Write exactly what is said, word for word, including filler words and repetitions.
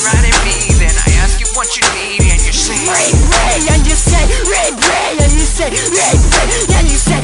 right at me. Then I ask you what you need, and you say, ring, ring, and you say, ring, ring, and you say, ring, ring, and you say,